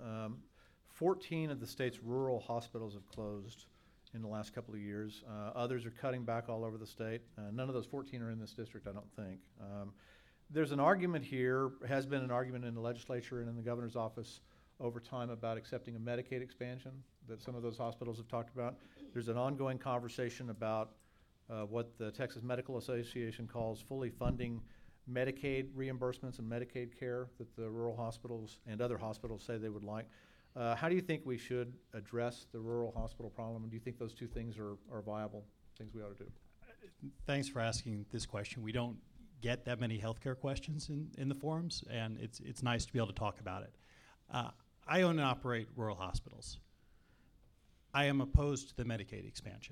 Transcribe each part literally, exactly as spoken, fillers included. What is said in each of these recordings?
Um, fourteen of the state's rural hospitals have closed in the last couple of years. Uh, others are cutting back all over the state. Uh, none of those fourteen are in this district, I don't think. Um, there's an argument here, has been an argument in the legislature and in the governor's office over time about accepting a Medicaid expansion that some of those hospitals have talked about. There's an ongoing conversation about uh, what the Texas Medical Association calls fully funding Medicaid reimbursements and Medicaid care that the rural hospitals and other hospitals say they would like. Uh, how do you think we should address the rural hospital problem? And do you think those two things are, are viable things we ought to do? Thanks for asking this question. We don't get that many healthcare questions in, in the forums, and it's, it's nice to be able to talk about it. Uh, I own and operate rural hospitals. I am opposed to the Medicaid expansion.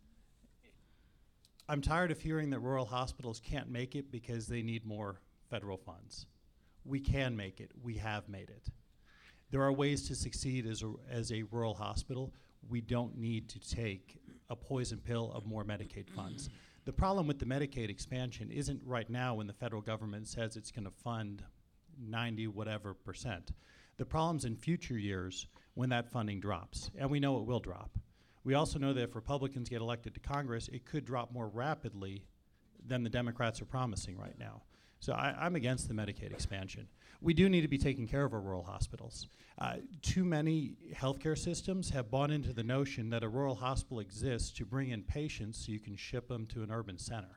I'm tired of hearing that rural hospitals can't make it because they need more federal funds. We can make it. We have made it. There are ways to succeed as a, as a rural hospital. We don't need to take a poison pill of more Medicaid funds. The problem with the Medicaid expansion isn't right now when the federal government says it's going to fund ninety whatever percent. The problem's in future years when that funding drops, and we know it will drop. We also know that if Republicans get elected to Congress, it could drop more rapidly than the Democrats are promising right now. So I, I'm against the Medicaid expansion. We do need to be taking care of our rural hospitals. Uh, too many healthcare systems have bought into the notion that a rural hospital exists to bring in patients so you can ship them to an urban center.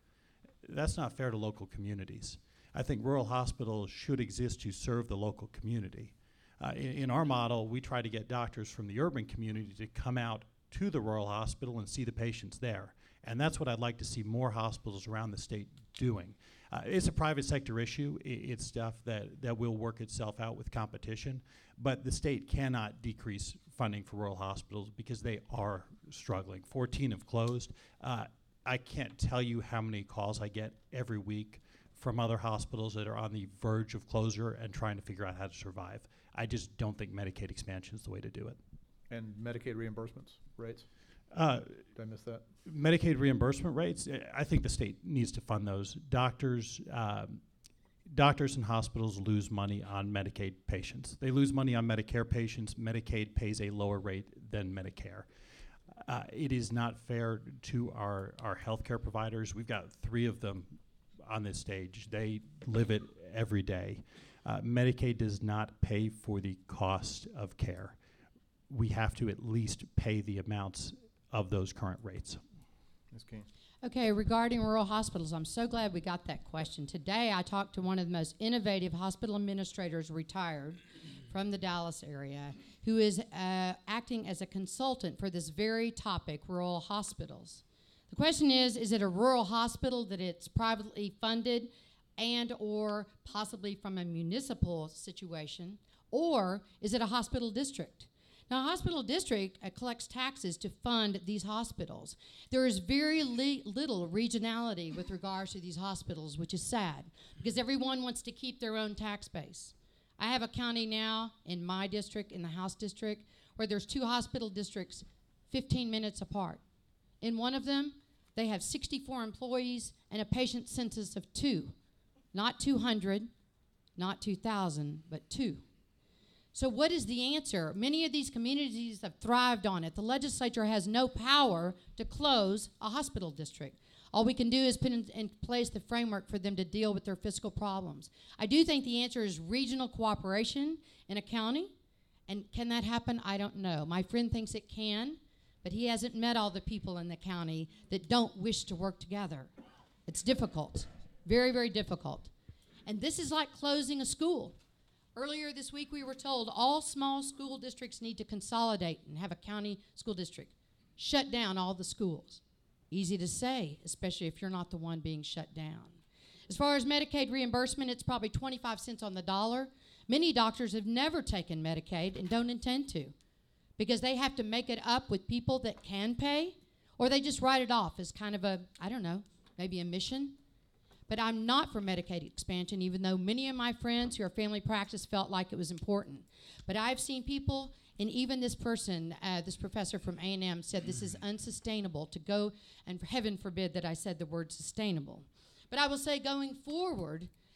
That's not fair to local communities. I think rural hospitals should exist to serve the local community. Uh, in, in our model, we try to get doctors from the urban community to come out to the rural hospital and see the patients there. And that's what I'd like to see more hospitals around the state doing. Uh, it's a private sector issue. I, it's stuff that, that will work itself out with competition. But the state cannot decrease funding for rural hospitals because they are struggling. fourteen have closed. Uh, I can't tell you how many calls I get every week from other hospitals that are on the verge of closure and trying to figure out how to survive. I just don't think Medicaid expansion is the way to do it. And Medicaid reimbursements rates? Uh, Did I miss that? Medicaid reimbursement rates, uh, I think the state needs to fund those. Doctors, um, doctors and hospitals lose money on Medicaid patients. They lose money on Medicare patients. Medicaid pays a lower rate than Medicare. Uh, it is not fair to our, our healthcare providers. We've got three of them on this stage. They live it every day. Uh, Medicaid does not pay for the cost of care. We have to at least pay the amounts of those current rates. Miz King. Okay, regarding rural hospitals, I'm so glad we got that question. Today I talked to one of the most innovative hospital administrators, retired from the Dallas area, who is uh, acting as a consultant for this very topic, rural hospitals. The question is, is it a rural hospital that it's privately funded and or possibly from a municipal situation, or is it a hospital district? Now, a hospital district uh, collects taxes to fund these hospitals. There is very li- little regionality with regards to these hospitals, which is sad, because everyone wants to keep their own tax base. I have a county now in my district, in the House district, where there's two hospital districts fifteen minutes apart. In one of them, they have sixty-four employees and a patient census of two. Not two hundred, not two thousand, but two. So what is the answer? Many of these communities have thrived on it. The legislature has no power to close a hospital district. All we can do is put in, in place the framework for them to deal with their fiscal problems. I do think the answer is regional cooperation in a county. And can that happen? I don't know. My friend thinks it can, but he hasn't met all the people in the county that don't wish to work together. It's difficult, very, very difficult. And this is like closing a school. Earlier this week, we were told all small school districts need to consolidate and have a county school district. Shut down all the schools. Easy to say, especially if you're not the one being shut down. As far as Medicaid reimbursement, it's probably twenty-five cents on the dollar. Many doctors have never taken Medicaid and don't intend to because they have to make it up with people that can pay, or they just write it off as kind of a, I don't know, maybe a mission. But I'm not for Medicaid expansion, even though many of my friends who are family practice felt like it was important. But I've seen people, and even this person, uh, this professor from A and M said this is unsustainable to go, and for heaven forbid that I said the word sustainable. But I will say going forward,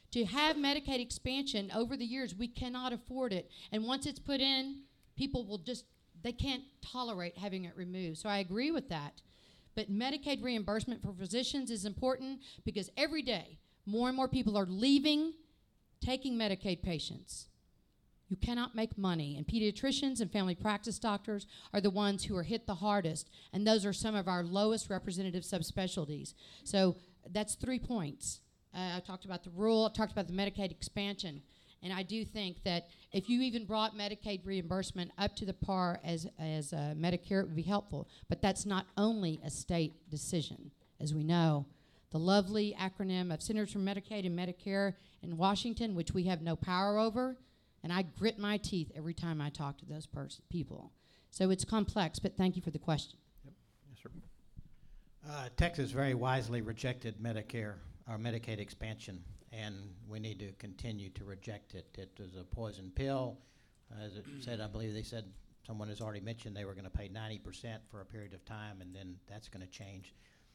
To have Medicaid expansion over the years, we cannot afford it. And once it's put in, people will just, they can't tolerate having it removed. So I agree with that. But Medicaid reimbursement for physicians is important because every day, more and more people are leaving, taking Medicaid patients. You cannot make money, and pediatricians and family practice doctors are the ones who are hit the hardest, and those are some of our lowest representative subspecialties. So that's three points. Uh, I talked about the rule, I talked about the Medicaid expansion, and I do think that if you even brought Medicaid reimbursement up to the par as, as uh, Medicare, it would be helpful, but that's not only a state decision, as we know. The lovely acronym of Centers for Medicaid and Medicare in Washington, which we have no power over, and I grit my teeth every time I talk to those pers- people. So it's complex, but thank you for the question. Yep. Yes, sir. Uh, Texas very wisely rejected Medicare, or Medicaid expansion, and we need to continue to reject it. It was a poison pill. As it said, I believe they said, someone has already mentioned they were going to pay ninety percent for a period of time, and then that's going to change.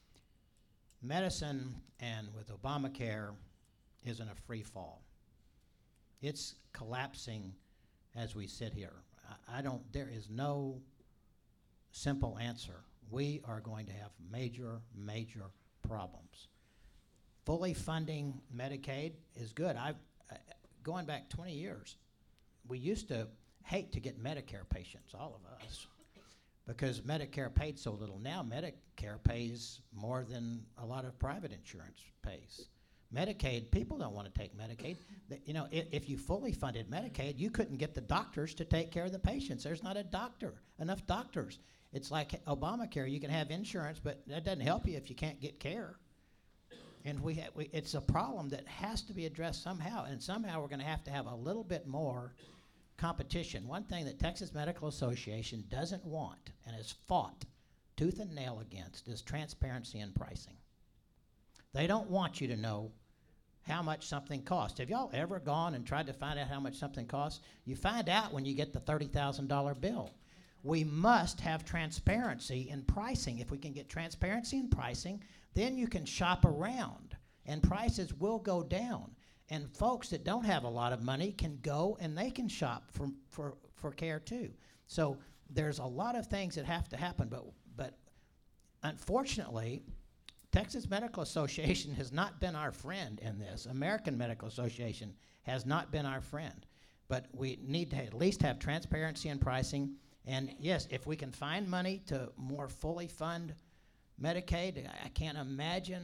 Medicine, and with Obamacare, is in a free fall. It's collapsing as we sit here. I, I don't, there is no simple answer. We are going to have major, major problems. Fully funding Medicaid is good. I've, uh, going back twenty years, we used to hate to get Medicare patients, all of us, because Medicare paid so little. Now Medicare pays more than a lot of private insurance pays. Medicaid, people don't want to take Medicaid. The, you know, if, if you fully funded Medicaid, you couldn't get the doctors to take care of the patients. There's not a doctor, enough doctors. It's like Obamacare. You can have insurance, but that doesn't help you if you can't get care. And we, ha- we it's a problem that has to be addressed somehow, and somehow we're going to have to have a little bit more competition. One thing that Texas Medical Association doesn't want and has fought tooth and nail against is transparency in pricing. They don't want you to know how much something costs. Have y'all ever gone and tried to find out how much something costs? You find out when you get the thirty thousand dollars bill. We must have transparency in pricing. If we can get transparency in pricing, then you can shop around, and prices will go down. And folks that don't have a lot of money can go and they can shop for, for, for care too. So there's a lot of things that have to happen, but, but unfortunately, Texas Medical Association has not been our friend in this. American Medical Association has not been our friend. But we need to at least have transparency in pricing. And yes, if we can find money to more fully fund Medicaid, I, I can't imagine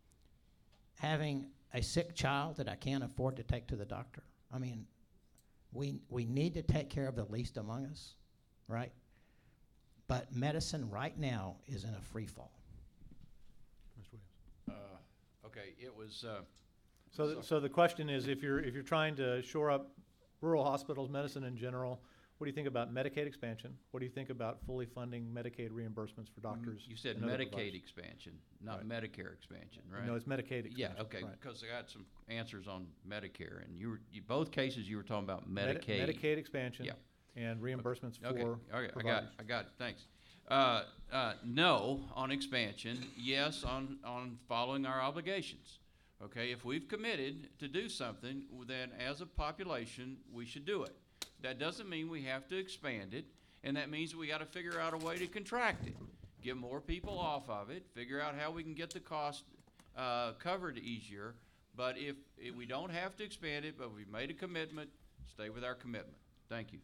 having a sick child that I can't afford to take to the doctor. I mean, we we need to take care of the least among us, right? But medicine right now is in a free fall. Mister Williams. Uh, okay, it was, uh, So, th- so the question is, if you're, if you're trying to shore up rural hospitals, medicine in general, what do you think about Medicaid expansion? What do you think about fully funding Medicaid reimbursements for doctors? you said and other Medicaid providers? expansion, not Right. Medicare expansion, right? No, it's Medicaid expansion. Yeah, okay, right. because I got some answers on Medicare, and you were, you, both cases you were talking about Medi- Medicaid. Medicaid expansion Yeah. and reimbursements Okay, for okay, I got, providers. I got, it, thanks. Uh, uh, no on expansion, yes on, on following our obligations. Okay, if we've committed to do something, then as a population, we should do it. That doesn't mean we have to expand it, and that means we gotta figure out a way to contract it. Get more people off of it, figure out how we can get the cost, uh, covered easier. But if, if we don't have to expand it, but we've made a commitment, stay with our commitment. Thank you.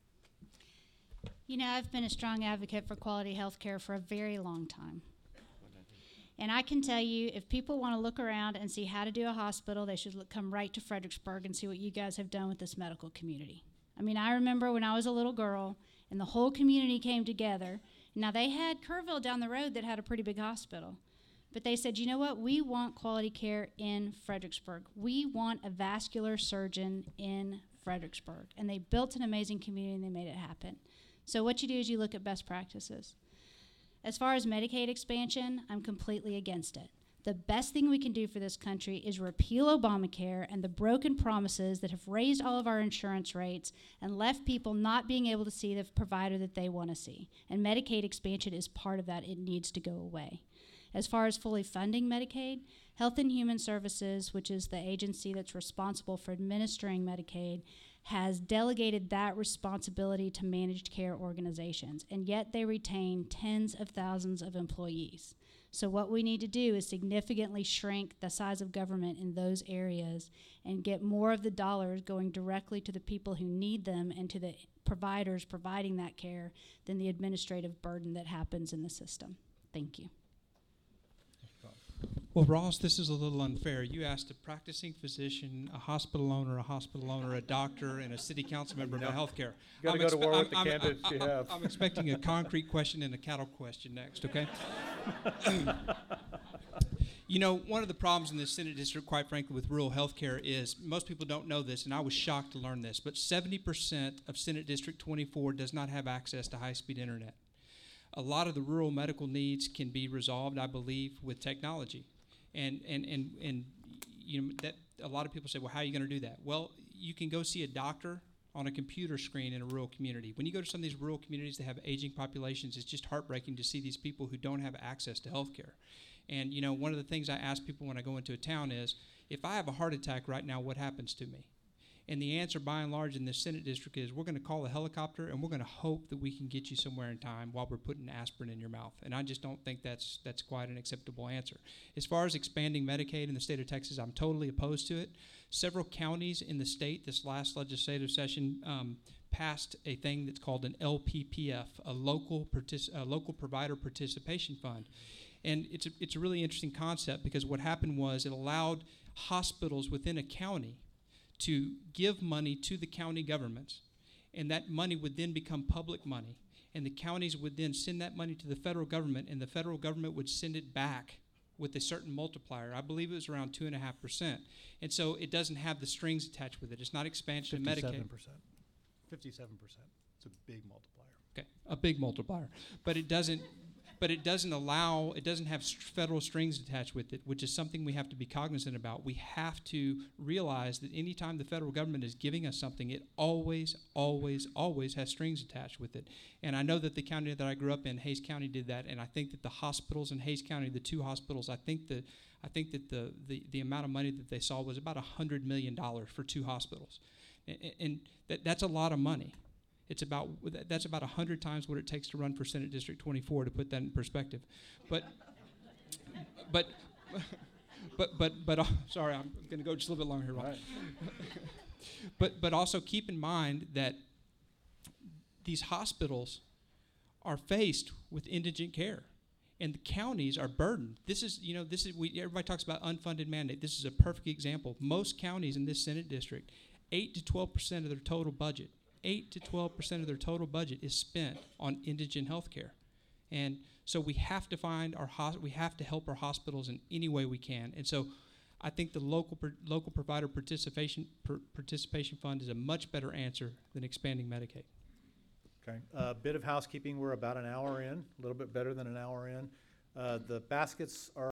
You know, I've been a strong advocate for quality health care for a very long time. And I can tell you, if people want to look around and see how to do a hospital, they should look, come right to Fredericksburg and see what you guys have done with this medical community. I mean, I remember when I was a little girl and the whole community came together. Now, they had Kerrville down the road that had a pretty big hospital. But they said, you know what? We want quality care in Fredericksburg. We want a vascular surgeon in Fredericksburg. And they built an amazing community and they made it happen. So what you do is you look at best practices. As far as Medicaid expansion, I'm completely against it. The best thing we can do for this country is repeal Obamacare and the broken promises that have raised all of our insurance rates and left people not being able to see the provider that they want to see. And Medicaid expansion is part of that. It needs to go away. As far as fully funding Medicaid, Health and Human Services, which is the agency that's responsible for administering Medicaid, has delegated that responsibility to managed care organizations, and yet they retain tens of thousands of employees. So what we need to do is significantly shrink the size of government in those areas and get more of the dollars going directly to the people who need them and to the providers providing that care than the administrative burden that happens in the system. Thank you. Well, Ross, this is a little unfair. You asked a practicing physician, a hospital owner, a hospital owner, a doctor, and a city council member about healthcare. You gotta I'm go to expe- war with I'm- the I'm- candidates you I'm- have. I'm expecting a concrete question and a cattle question next, okay? You know, one of the problems in the Senate district, quite frankly, with rural health care is, most people don't know this, and I was shocked to learn this, but seventy percent of Senate District twenty-four does not have access to high-speed internet. A lot of the rural medical needs can be resolved, I believe, with technology. And, and, and, and you know, that a lot of people say, well, how are you going to do that? Well, you can go see a doctor on a computer screen in a rural community. When you go to some of these rural communities that have aging populations, it's just heartbreaking to see these people who don't have access to health care. And, you know, one of the things I ask people when I go into a town is, if I have a heart attack right now, what happens to me? And the answer, by and large, in this Senate district is, we're going to call a helicopter, and we're going to hope that we can get you somewhere in time while we're putting aspirin in your mouth. And I just don't think that's that's quite an acceptable answer. As far as expanding Medicaid in the state of Texas, I'm totally opposed to it. Several counties in the state this last legislative session um, passed a thing that's called an L P P F, a local partic- a local provider participation fund. And it's a, it's a really interesting concept, because what happened was it allowed hospitals within a county to give money to the county governments, and that money would then become public money, and the counties would then send that money to the federal government, and the federal government would send it back with a certain multiplier. I believe it was around two and a half percent, and so it doesn't have the strings attached with it. It's not expansion of Medicaid. Fifty-seven percent. Fifty-seven percent. It's a big multiplier. Okay, a big multiplier, but it doesn't. But it doesn't allow, it doesn't have st- federal strings attached with it, which is something we have to be cognizant about. We have to realize that anytime the federal government is giving us something, it always, always, always has strings attached with it. And I know that the county that I grew up in, Hays County, did that. And I think that the hospitals in Hays County, the two hospitals, I think that I think that the the, the amount of money that they saw was about a hundred million dollars for two hospitals, and, and that, that's a lot of money. It's about that's about a hundred times what it takes to run for Senate District twenty-four, to put that in perspective. But, but, but, but, but, uh, sorry, I'm going to go just a little bit longer here, Ron. Right. But, but also keep in mind that these hospitals are faced with indigent care, and the counties are burdened. This is, you know, this is we everybody talks about unfunded mandate. This is a perfect example. Most counties in this Senate district, eight to twelve percent of their total budget. eight to twelve percent of their total budget is spent on indigent health care. And so we have to find our, hos- we have to help our hospitals in any way we can. And so I think the local per- local provider participation per- participation fund is a much better answer than expanding Medicaid. Okay, a bit of housekeeping, we're about an hour in, a little bit better than an hour in. Uh, The baskets are